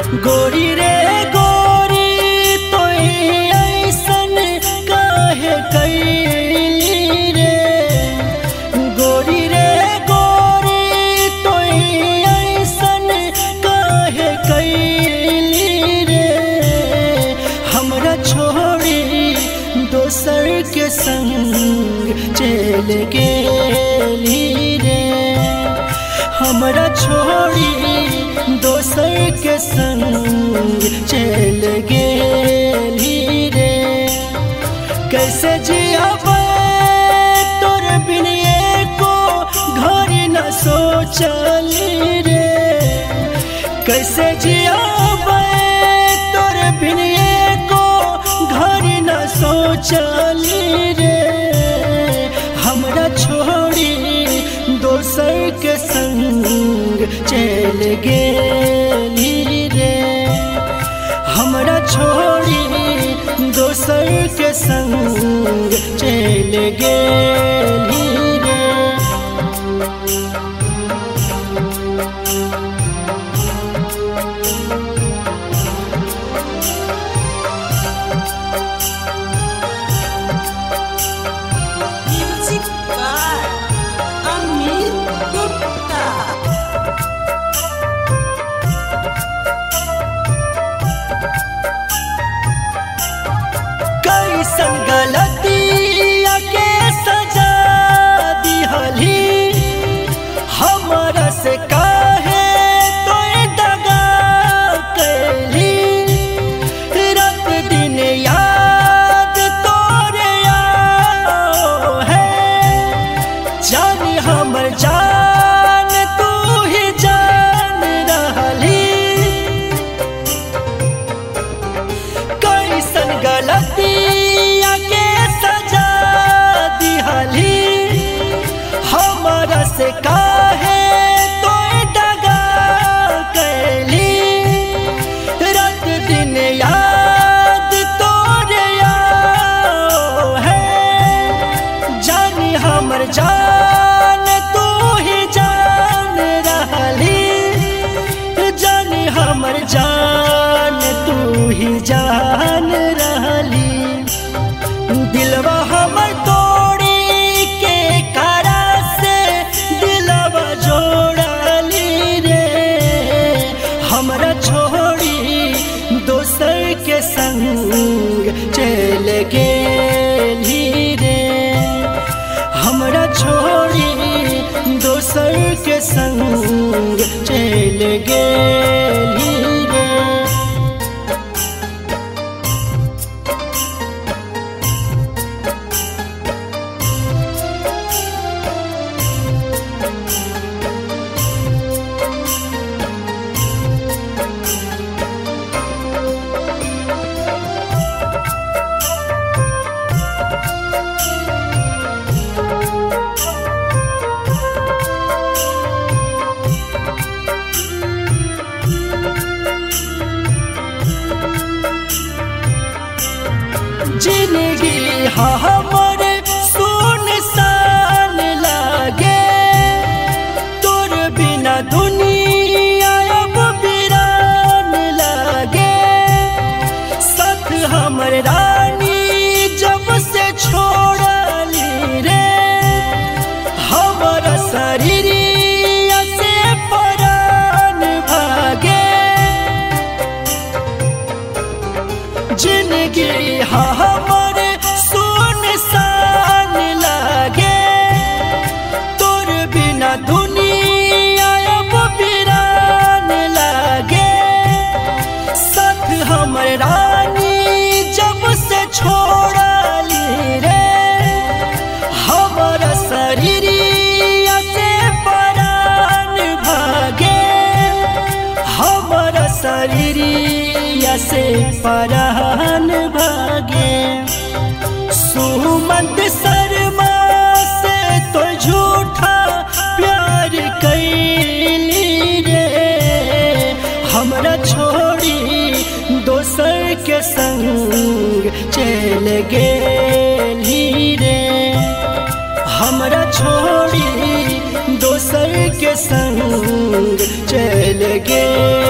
गोरी रे गोरी तो ऐसन काहे कैली रे। गोरी रे गोरी तो ऐसन काहे कैली रे। हमरा छोड़ी दोसर के संग चल गेली रे। हमरा छोड़ी दोसर के संग चल गेली रे। कैसे जियाबे तोर बिन एको घड़ी न सोचली रे। कैसे जियाबे तोर बिन एको घड़ी न सोचली रे। हमरा छोड़ी दोसर के संग चल गेली रे। हमरा छोड़ी दोसर के संग चल गेली रे। Music by Amit Gupta. कैसन गलतिया के सजा दिहली। हमरा से काहे तो दगा कैली। रात दिन याद तोरे आओ है। जानी हमर जान तू ही जान रहली। कैसन गलतिया के सजा दिहली। हमरा से काहे तो दगा कैली। रात दिन याद तोरे आओ है। जानी हमर जान तू ही जान रहली। जानी हमर जान तू ही जान रहली। दिलवा हमर तोड़ी के कारा से दिलवा जोड़ली रे। हमरा छोड़ी दोसर के संग चल गेली रे। हमरा छोड़ी दोसर के संग चल गेली रे। जिंदगी हमर सुनसान लागे। तोर बिना दुनिया अब वीरान लागे। साथ हमर रानी जब से छोड़ली रे। हमर शरीरिया से परान भागे। जिंदगी हमर सुनसान लागे। तोर बिना दुनिया अब वीरान लागे। साथ हमर रानी जब से छोड़ली रे। हमर शरीरिया से परान भागे। हमर शरीरिया से परान भागे। सुमंत शर्मा से तो झूठा प्यार कैली रे। हमरा छोड़ी दोसर के संग चल गेली रे। हमरा छोड़ी दोसर के संग चल गेली।